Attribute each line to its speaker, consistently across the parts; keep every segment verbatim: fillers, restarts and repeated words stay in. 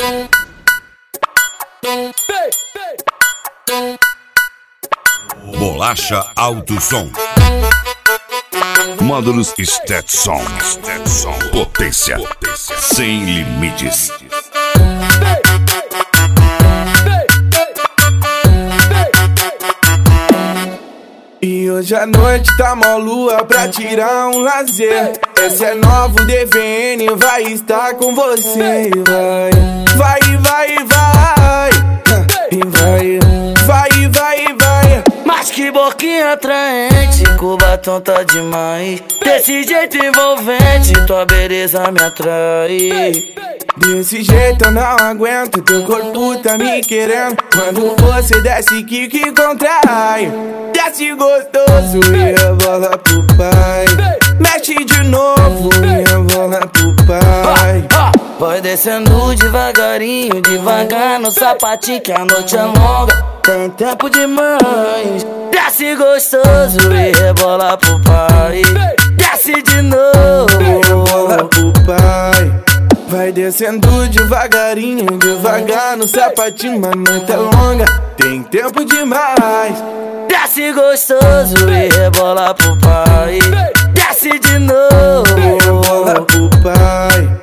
Speaker 1: Bolacha Alto Som. Módulos Stetson. Stetson. Potência. Potência sem limites.
Speaker 2: E hoje à noite tá mó lua pra tirar um lazer. Esse é novo D V N, vai estar com você. Vai, vai, vai, vai. E vai, vai, vai, vai.
Speaker 3: Mas que boquinha atraente, com o batom tá demais. Desse jeito envolvente, tua beleza me atrai.
Speaker 2: Desse jeito eu não aguento, teu corpo tá me querendo. Quando você desce, que que contrai. Desce gostoso e rebola pro pai. Mexe de novo e rebola pro pai.
Speaker 3: Vai descendo devagarinho, devagar no sapatinho, que a noite é longa, tem tempo demais. Desce gostoso e rebola pro pai. Desce de novo
Speaker 2: e rebola pro pai. Vai descendo devagarinho, devagar no sapatinho, a noite é longa, tem tempo demais.
Speaker 3: Desce gostoso e rebola pro pai. Desce de novo
Speaker 2: e rebola pro pai.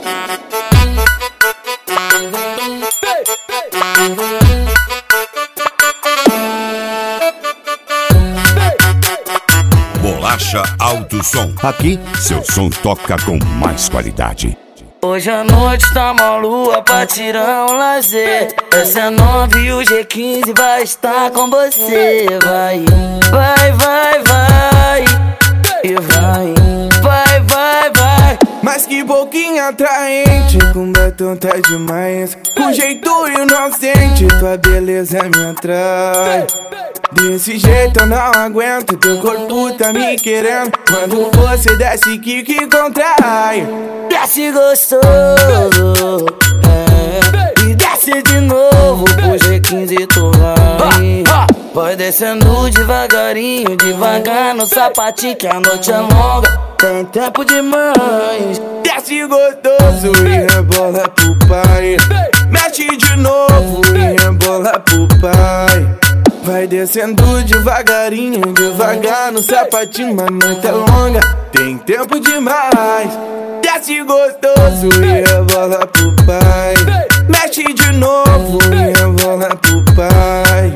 Speaker 1: Bolacha Alto Som. Aqui, seu som toca com mais qualidade.
Speaker 3: Hoje à noite tá mó lua pra tirar um lazer. Essa é nove e o G quinze vai estar com você. Vai, vai, vai, vai. E vai, vai, vai, vai.
Speaker 2: Mas que boquinha atraente, com batom tá demais. Com jeito inocente, tua beleza me atrai. Desse jeito eu não aguento, teu corpo tá me querendo. Quando você desce, que que contrai.
Speaker 3: Desce gostoso, é. E desce de novo, pro G quinze tu vai. Vai descendo devagarinho, devagar no sapatinho, que a noite é longa, tem tempo demais.
Speaker 2: Desce gostoso e rebola pro pai. Mexe de novo e rebola pro pai. Vai descendo devagarinho, devagar no sapatinho, a noite é longa, tem tempo demais. Desce gostoso e rebola pro pai. Mexe de novo e rebola pro pai.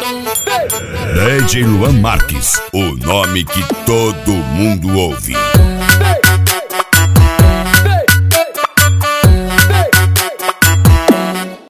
Speaker 1: D J Luan Marques, o nome que todo mundo ouve.